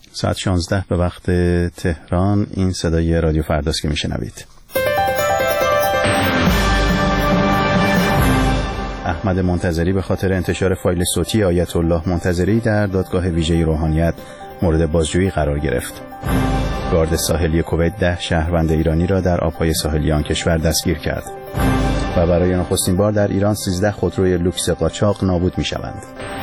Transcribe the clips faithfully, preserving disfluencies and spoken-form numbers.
ساعت شانزده به وقت تهران. این صدای رادیو فرداست که میشنوید. احمد منتظری به خاطر انتشار فایل صوتی آیت الله منتظری در دادگاه ویژه روحانیت مورد بازجویی قرار گرفت. گارد ساحلی کویت ده شهروند ایرانی را در آبهای ساحلی آن کشور دستگیر کرد و برای نخستین بار در ایران سیزده خودروی لوکس قاچاق نابود می شوند.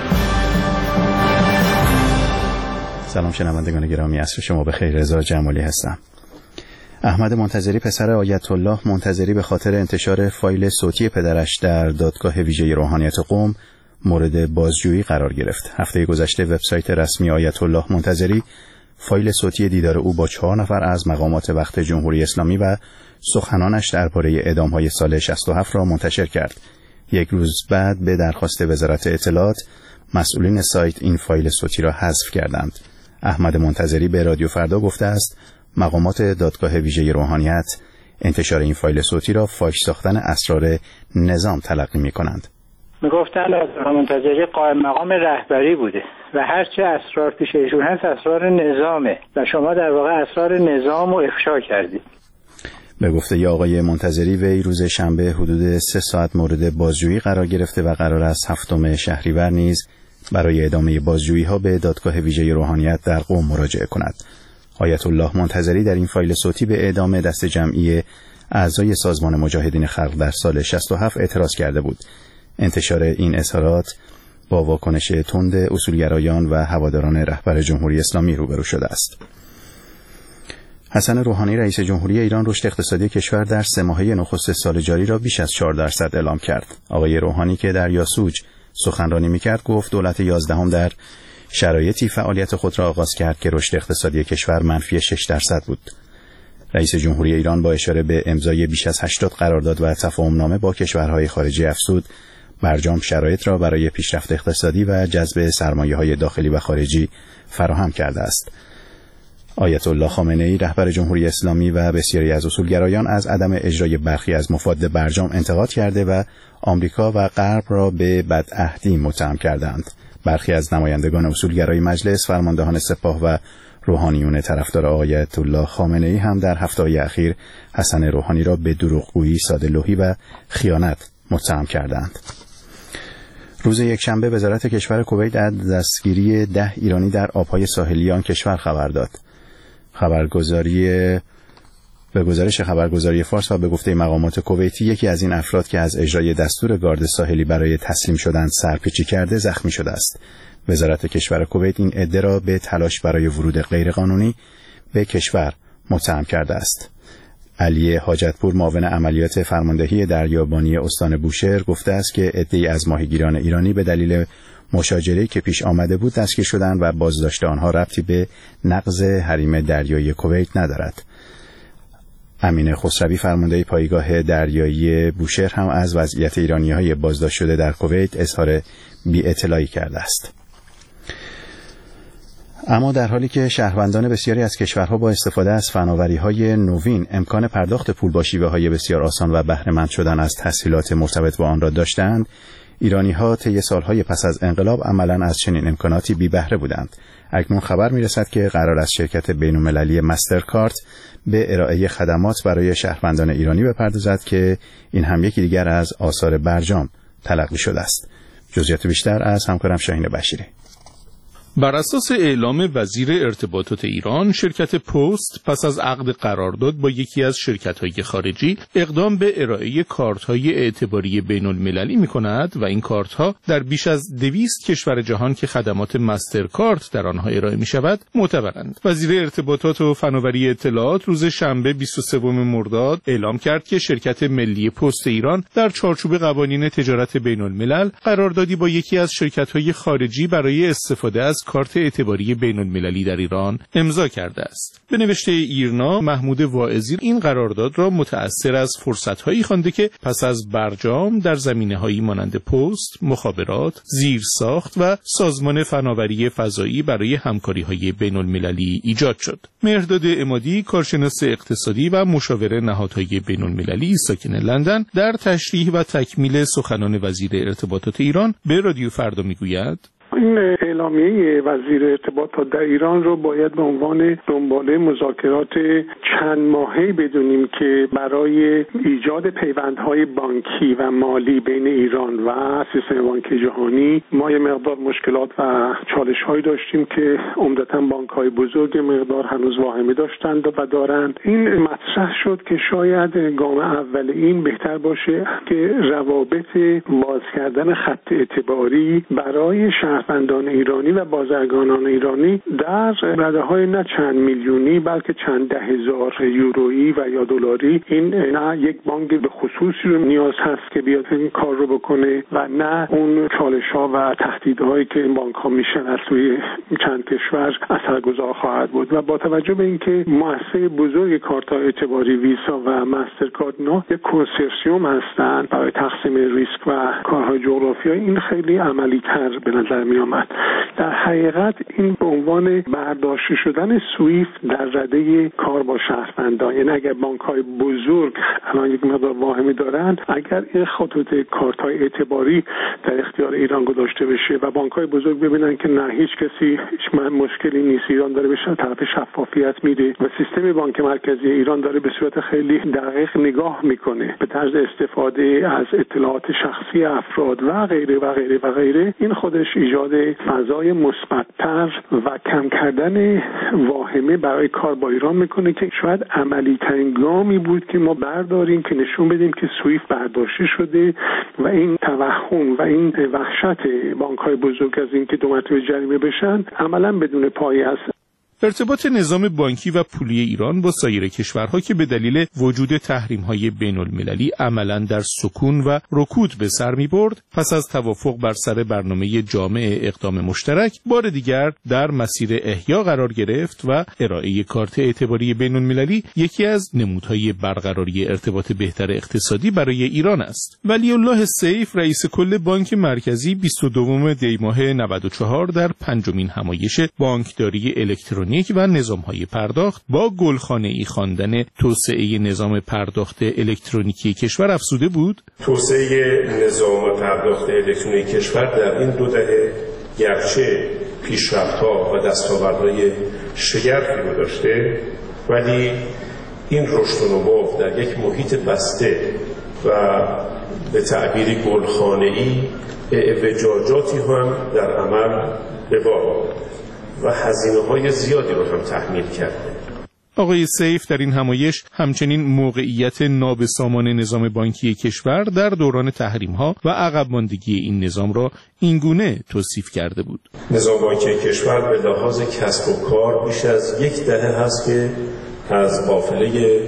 سلام شنوندگان گرامی، عصر شما بخیر. رضا جمالی هستم. احمد منتظری پسر آیت الله منتظری به خاطر انتشار فایل صوتی پدرش در دادگاه ویژه روحانیت قم مورد بازجویی قرار گرفت. هفته گذشته وبسایت رسمی آیت الله منتظری فایل صوتی دیدار او با چهار نفر از مقامات وقت جمهوری اسلامی و سخنانش درباره اعدام‌های سال شصت و هفت را منتشر کرد. یک روز بعد به درخواست وزارت اطلاعات مسئولین سایت این فایل صوتی را حذف کردند. احمد منتظری به رادیو فردا گفته است مقامات دادگاه ویژه روحانیت انتشار این فایل صوتی را فاش ساختن اسرار نظام تلقی می‌کنند. میگفتن آقای منتظری قائم مقام رهبری بوده و هرچه اسرار پیش ایشون هست اسرار نظامه و شما در واقع اسرار نظام رو افشا کردید. به گفته ی آقای منتظری وی روز شنبه حدود سه ساعت مورد بازجویی قرار گرفته و قرار است هفتم شهریور نیز برای ادامه بازجویی ها به دادگاه ویژه روحانیت در قم مراجعه کند. آیت الله منتظری در این فایل صوتی به اعدام دست جمعی اعضای سازمان مجاهدین خلق در سال شصت و هفت اعتراض کرده بود. انتشار این اظهارات با واکنش تند اصولگرایان و هواداران رهبر جمهوری اسلامی روبرو شده است. حسن روحانی رئیس جمهوری ایران رشد اقتصادی کشور در سه ماهه نخست سال جاری را بیش از چهار درصد اعلام کرد. آقای روحانی که در یاسوج سخنرانی می‌کرد گفت دولت یازدهم در شرایطی فعالیت خود را آغاز کرد که رشد اقتصادی کشور منفی شش درصد بود. رئیس جمهوری ایران با اشاره به امضای بیش از هشتاد قرارداد و تفاهمنامه با کشورهای خارجی افزود برجام شرایط را برای پیشرفت اقتصادی و جذب سرمایه‌های داخلی و خارجی فراهم کرده است. آیت الله خامنه‌ای رهبر جمهوری اسلامی و بسیاری از اصولگرایان از عدم اجرای برخی از مفاد برجام انتقاد کرده و آمریکا و غرب را به بدعهدی متهم کردند. برخی از نمایندگان اصولگرای مجلس، فرماندهان سپاه و روحانیون طرفدار آیت الله خامنه‌ای هم در هفته‌های اخیر حسن روحانی را به دروغگویی، ساده‌لوحی و خیانت متهم کردند. روز یکشنبه وزارت کشور کویت از دستگیری ده ایرانی در آبهای ساحلی آن کشور خبر داد. خبرگزاری به گزارش خبرگزاری فارس و به گفته مقامات کویتی یکی از این افراد که از اجرای دستور گارد ساحلی برای تسلیم شدن سرپیچی کرده زخمی شده است. وزارت کشور کویت این عده را به تلاش برای ورود غیرقانونی به کشور متهم کرده است. علی حاجتپور معاون عملیات فرماندهی دریابانی استان بوشهر گفته است که عده‌ای از ماهیگیران ایرانی به دلیل مشاجره‌ای که پیش آمده بود دستگیر شدند و بازداشت آنها ربطی به نقض حریم دریایی کویت ندارد. امین خسروی فرمانده پایگاه دریایی بوشهر هم از وضعیت ایرانی‌های بازداشت شده در کویت اظهار بی‌اطلاعی کرده است. اما در حالی که شهروندان بسیاری از کشورها با استفاده از فناوری‌های نوین امکان پرداخت پول با شیوه‌های بسیار آسان و بهره‌مند شدن از تسهیلات مرتبط با آن را داشتند، ایرانی‌ها طی سال‌های پس از انقلاب عملاً از چنین امکاناتی بی بهره بودند. اکنون خبر می‌رسد که قرار است شرکت بین‌المللی مسترکارت به ارائه خدمات برای شهروندان ایرانی بپردازد که این هم یکی دیگر از آثار برجام تلقی شده است. جزئیات بیشتر از همکارم شاهین بشیری. بر اساس اعلام وزیر ارتباطات ایران، شرکت پست پس از عقد قرارداد با یکی از شرکت‌های خارجی اقدام به ارائه کارت‌های اعتباری بین‌المللی می‌کند و این کارت‌ها در بیش از دویست کشور جهان که خدمات مسترکارت در آنها ارائه می‌شود معتبرند. وزیر ارتباطات و فناوری اطلاعات روز شنبه بیست و سوم مرداد اعلام کرد که شرکت ملی پست ایران در چارچوب قوانین تجارت بین‌الملل قراردادی با یکی از شرکت‌های خارجی برای استفاده از کارت اعتباری بین‌المللی در ایران امضا کرده است. به نوشته ایرنا، محمود واعظی این قرارداد را متأثر از فرصت‌هایی خوانده که پس از برجام در زمینه‌هایی مانند پست، مخابرات، زیرساخت و سازمان فناوری فضایی برای همکاری‌های بین‌المللی ایجاد شد. مهرداد عمادی، کارشناس اقتصادی و مشاور نهادهای بین‌المللی ساکن لندن، در تشریح و تکمیل سخنان وزیر ارتباطات ایران به رادیو فردا میگوید: این اعلامیه وزیر ارتباطات در ایران رو باید به عنوان دنباله مذاکرات چند ماهه‌ای بدونیم که برای ایجاد پیوندهای بانکی و مالی بین ایران و سیستم بانکی جهانی ما یه مقدار مشکلات و چالش‌هایی داشتیم که عمدتاً بانک‌های بزرگ مقدار هنوز واهمه داشتند و دارند. این مطرح شد که شاید گام اول این بهتر باشه که روابط باز کردن خط اعتباری برای شهروندان ایرانی و بازرگانان ایرانی در رده‌های نه چند میلیونی بلکه چند ده هزار یورویی و یا دلاری، این نه یک بانک به خصوصی رو نیاز هست که بیاد این کار رو بکنه و نه اون چالش‌ها و تهدیدهایی که این بانک‌ها میشن از سوی چند کشور اثرگذار خواهد بود. و با توجه به اینکه مؤسسه بزرگ کارت‌های اعتباری ویزا و مسترکارد نه یک کنسورسیوم هستند برای تقسیم ریسک و کارهای جغرافیایی، این خیلی عملی‌تر به نظر می آمد. در حقیقت این به عنوان برداشته شدن سویفت در رده کار با شهروندان، یعنی اگر بانک‌های بزرگ الان یک مقدار واهمه دارند، اگر این خطوط کارت‌های اعتباری در اختیار ایران گذاشته بشه و بانک‌های بزرگ ببینن که نه هیچ کسی هیچ مشکلی نیست، ایران داره به طرف شفافیت میره و سیستم بانک مرکزی ایران داره به صورت خیلی دقیق نگاه میکنه به طرز استفاده از اطلاعات شخصی افراد و غیره و غیره و غیره، این خودش ایجاد فضای مثبت‌تر و کم کردن واهمه برای کار با ایران میکنه که شاید عملی ترین گامی بود که ما برداریم که نشون بدیم که سویفت برداشته شده و این توهم و این وحشت بانک‌های بزرگ از اینکه دو مرتبه جریمه بشن عملاً بدون پایه است. ارتباط نظام بانکی و پولی ایران با سایر کشورها که به دلیل وجود تحریم‌های بین‌المللی عملاً در سکون و رکود به سر می‌برد، پس از توافق بر سر برنامه جامع اقدام مشترک بار دیگر در مسیر احیا قرار گرفت و ارائه کارت اعتباری بین‌المللی یکی از نمودهای برقراری ارتباط بهتر اقتصادی برای ایران است. ولی الله سیف، رئیس کل بانک مرکزی، بیست و دوم دی ماه نود و چهار در پنجمین همایش بانکداری الکترونیک و نظام‌های پرداخت با گلخانه‌ای خواندن توسعه نظام پرداخت الکترونیکی کشور افزوده بود: توسعه نظام پرداخت الکترونیکی کشور در این دو دهه گرچه پیشرفت‌ها و دستاوردهای شگرفی رو داشته، ولی این رشد و نمو در یک محیط بسته و به تعبیری گلخانه‌ای اعوجاجاتی هم در عمل به بار آورد و هزینه‌های زیادی رو هم تحمیل کرده. آقای سیف در این همایش همچنین موقعیت نابسامان نظام بانکی کشور در دوران تحریم‌ها و عقب ماندگی این نظام را اینگونه توصیف کرده بود: نظام بانکی کشور به لحاظ کسب و کار بیش از یک دهه هست که از قافله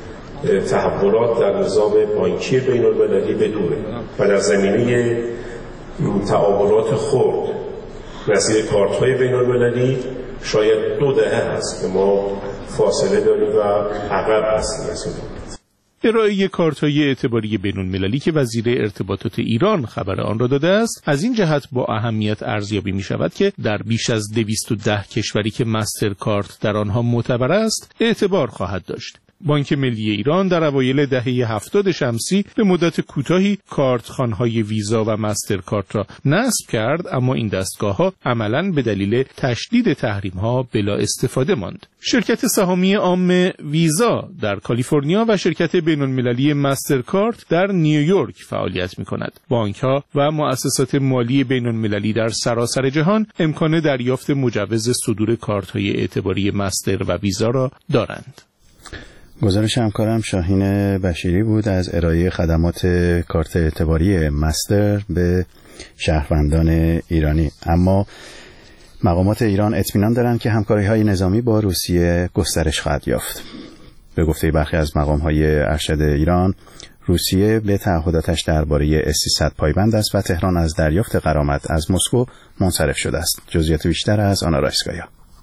تحولات در نظام بانکی بین‌المللی بدوره و در زمینه تعاملات خرد نظیر کارت‌های بین‌المللی شاید دو دهه هست که ما فاصله داریم و عقب هستیم از این. ارائه کارت‌های اعتباری بین‌المللی که وزیر ارتباطات ایران خبر آن را داده است، از این جهت با اهمیت ارزیابی می‌شود که در بیش از دویست و ده کشوری که مسترکارت در آنها معتبر است، اعتبار خواهد داشت. بانک ملی ایران در اوایل دهه هفتاد شمسی به مدت کوتاهی کارتخوان‌های ویزا و مسترکارت را نصب کرد، اما این دستگاه‌ها عملاً به دلیل تشدید تحریم‌ها بلا استفاده ماند. شرکت سهامی عام ویزا در کالیفرنیا و شرکت بین‌المللی مسترکارت در نیویورک فعالیت می‌کند. بانک‌ها و مؤسسات مالی بین‌المللی در سراسر جهان امکان دریافت مجوز صدور کارت‌های اعتباری مستر و ویزا را دارند. گزارش همکارم شاهین بشیری بود از ارائه خدمات کارت اعتباری مستر به شهروندان ایرانی. اما مقامات ایران اطمینان دارند که همکاری‌های نظامی با روسیه گسترش خواهد یافت. به گفته برخی از مقام‌های ارشد ایران، روسیه به تعهداتش درباره اس سیصد پایبند است و تهران از دریافت غرامت از مسکو منصرف شده است. جزئیات بیشتر از آنا رایسکایا.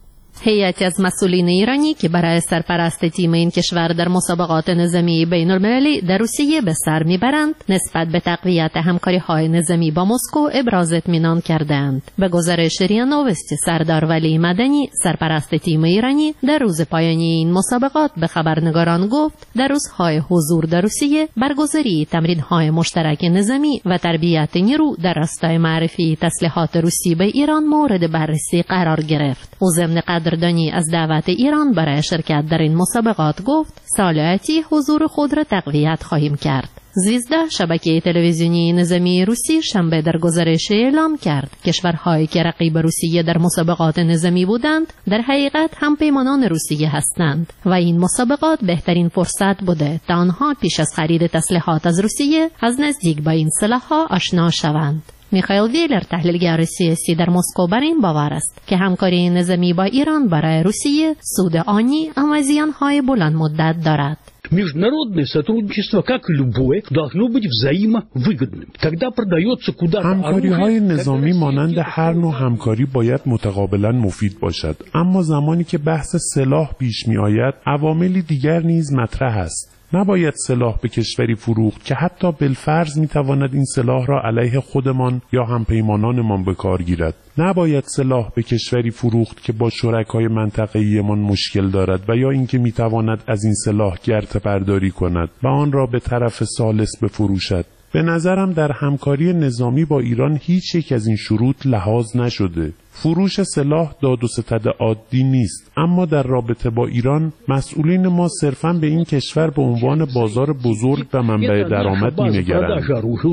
هیئتی از مسئولین ایرانی که برای سرپرست تیم این کشور در مسابقات نظامی بین المللی در روسیه به سر میبرند نسبت به تقویت همکاری‌های نظامی با مسکو ابراز اطمینان کردند. به گزارش ریا نووستی سردار ولی مدنی سرپرست تیم ایرانی در روز پایانی این مسابقات به خبرنگاران گفت در روزهای حضور در روسیه برگزاری تمرین‌های مشترک نظامی و تربیت نیرو در راستای معرفی تسلیحات روسی به ایران مورد بررسی قرار گرفت. او ضمن قدردانی از دعوت ایران برای شرکت در این مسابقات گفت سال آتی حضور خود را تقویت خواهیم کرد. زویزدا شبکه تلویزیونی نظامی روسی شنبه در گزارش اعلام کرد کشورهایی که رقیب روسیه در مسابقات نظامی بودند در حقیقت هم پیمانان روسیه هستند و این مسابقات بهترین فرصت بوده تا آنها پیش از خرید تسلیحات از روسیه از نزدیک با این سلاح‌ها آشنا شوند. میخائیل ویلر تحلیلگر سیاسی در مسکو بر این باور است که همکاری نظامی با ایران برای روسیه سود آنی اما زیان‌های بلند مدت دارد. Международное сотрудничество, как и любое, должно быть взаимовыгодным. Когда продается куда-то همکاری‌های نظامی مانند هر نوع همکاری باید متقابلا مفید باشد، اما زمانی که بحث سلاح پیش می‌آید عواملی دیگر نیز مطرح است. نباید سلاح به کشوری فروخت که حتی بالفرض میتواند این سلاح را علیه خودمان یا همپیمانانمان به کار گیرد. نباید سلاح به کشوری فروخت که با شرکای منطقه‌ایمان مشکل دارد و یا اینکه میتواند از این سلاح گرته برداری کند و آن را به طرف ثالث بفروشد. به نظرم در همکاری نظامی با ایران هیچ یک از این شروط لحاظ نشده. فروش سلاح داد و ستد عادی نیست، اما در رابطه با ایران مسئولین ما صرفاً به این کشور به عنوان بازار بزرگ و منبع درآمد می‌نگرند.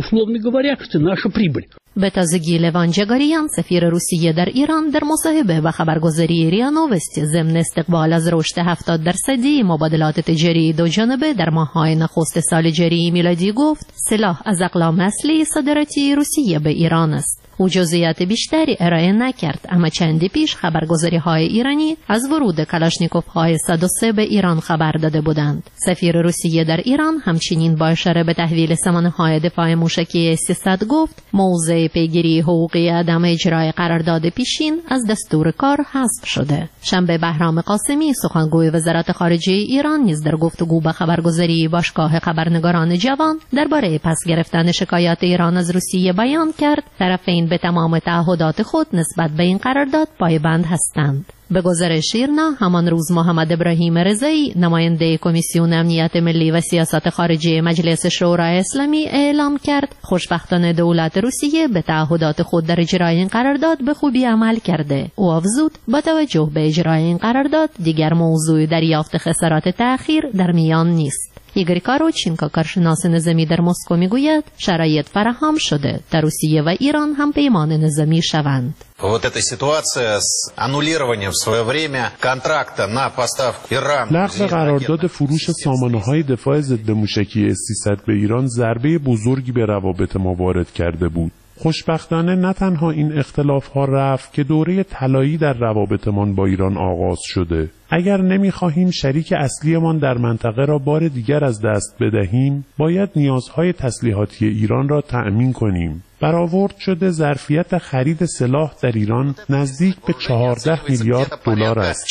به تازگی لوان جگاریان سفیر روسیه در ایران در مصاحبه و خبرگزاری ریا نووستی ضمن استقبال از رشد هفتاد درصدی مبادلات تجاری دو جانبه در ماه‌های نخست سال جاری میلادی گفت سلاح از اقلام اصلی صادراتی روسیه به ایران است. او جزئیات بیشتری ارائه نکرد، اما چندی پیش خبرگزاری‌های ایرانی از ورود کلاشنیکوف‌های صد و سه به ایران خبر داده بودند. سفیر روسیه در ایران همچنین با اشاره به تحویل سامانه‌های دفاع موشکی سیصد گفت موضع پیگیری حقوقی عدم اجرای قرارداد پیشین از دستور کار حذف شده. شنبه بهرام قاسمی سخنگوی وزارت خارجه ایران نیز در گفتگو با خبرگزاری باشگاه خبرنگاران جوان درباره پس گرفتن شکایات ایران از روسیه بیان کرد طرفین به تمام تعهدات خود نسبت به این قرارداد پایبند هستند. به گزارش ایرنا همان روز محمد ابراهیم رضایی نماینده کمیسیون امنیت ملی و سیاست خارجی مجلس شورای اسلامی اعلام کرد خوشبختانه دولت روسیه به تعهدات خود در اجرای این قرارداد به خوبی عمل کرده. او افزود با توجه به اجرای این قرارداد دیگر موضوع دریافت خسارات تأخیر در میان نیست. ایگور کاروچینکو کارشناس نظامی در مسکو میگوید شرایط فراهم شده تا روسیه و ایران هم پیمان نظامی شوند. Вот эта ситуация с аннулированием в свое время контракта на поставку Ирану. لغو قرارداد فروش سامانه‌های دفاع ضد موشکی سیصد به ایران ضربه بزرگی به روابط ما وارد کرده بود. خوشبختانه نه تنها این اختلاف‌ها رفت که دوره طلایی در روابطمان با ایران آغاز شده. اگر نمی‌خواهیم شریک اصلیمان در منطقه را بار دیگر از دست بدهیم، باید نیازهای تسلیحاتی ایران را تأمین کنیم. برآورد شده ظرفیت خرید سلاح در ایران نزدیک به چهارده میلیارد دلار است.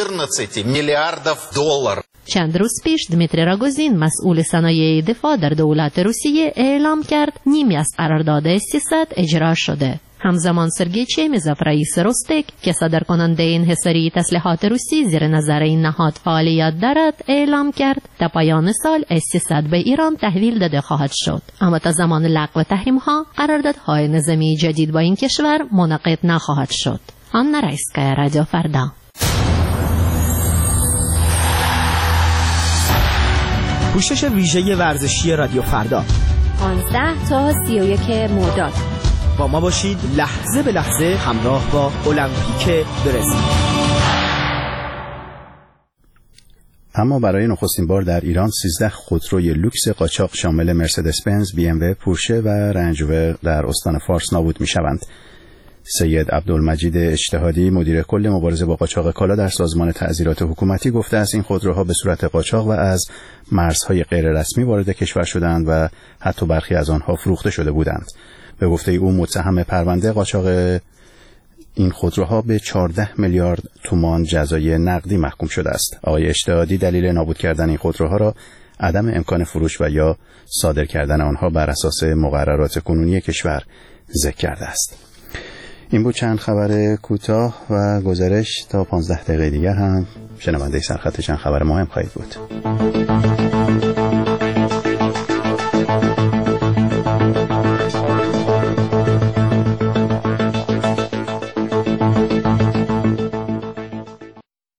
چند روز پیش دمیتری راگوزین مسئول صنایع دفاع در دولت روسیه اعلام کرد نیمی از قرارداد سیصد اجرا شده. همزمان سرگی چمیزوف رئیس روستک که صادرکننده انحصاری تسلیحات روسی زیر نظر این نهاد فعالیت دارد اعلام کرد تا پایان سال اس سیصد به ایران تحویل داده خواهد شد، اما تا زمان لغو تحریم‌ها قراردادهای نظامی جدید با این کشور منعقد نخواهد شد. آنا رایسکایا، رادیو فردا. پوشش ویژه ورزشی رادیو فردا پانزده تا سی و یک مرداد. با ما باشید لحظه به لحظه همراه با المپیک برزیل. اما برای نخستین بار در ایران سیزده خودروی لوکس قاچاق شامل مرسدس بنز، بی ام و، پورشه و رنج روور در استان فارس نابود می شوند. سید عبدالمجید اجتهادی مدیر کل مبارزه با قاچاق کالا در سازمان تعزیرات حکومتی گفته است این خودروها به صورت قاچاق و از مرزهای غیر رسمی وارد کشور شدند و حتی برخی از آنها فروخته شده بودند. به گفته او متهم پرونده قاچاق این خودروها به چهارده میلیارد تومان جزای نقدی محکوم شده است. آقای اجتهادی دلیل نابود کردن این خودروها را عدم امکان فروش و یا صادر کردن آنها بر اساس مقررات کنونی کشور ذکر کرده است. این بود چند خبر کوتاه و گزارش. تا پانزده دقیقه دیگر هم شنونده سرخط چند خبر مهم خواهید بود.